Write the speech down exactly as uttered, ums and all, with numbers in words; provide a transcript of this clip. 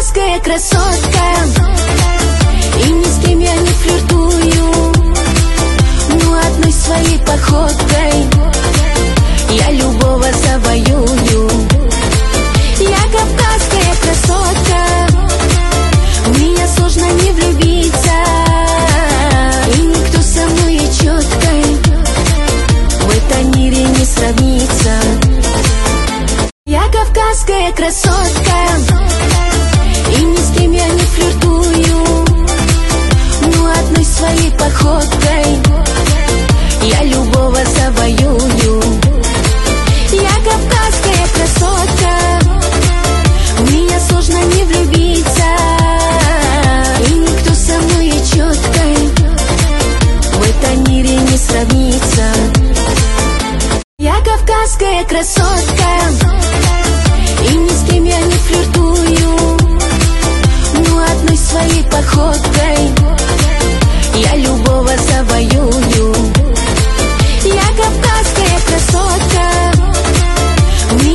кавказская красотка, и ни с кем я не флиртую, но одной своей походкой я любого завоюю. Я кавказская красотка, в меня сложно не влюбиться, и никто со мной четкой в этом мире не сравнится. Я кавказская красотка, и ни с кем я не флиртую, но одной своей походкой я любого завоюю. Я кавказская красотка, в меня сложно не влюбиться, и никто со мной четкой в этом мире не сравнится. Я кавказская красотка, и ни с кем я не флиртую, но одной своей походкой я любого завоюю.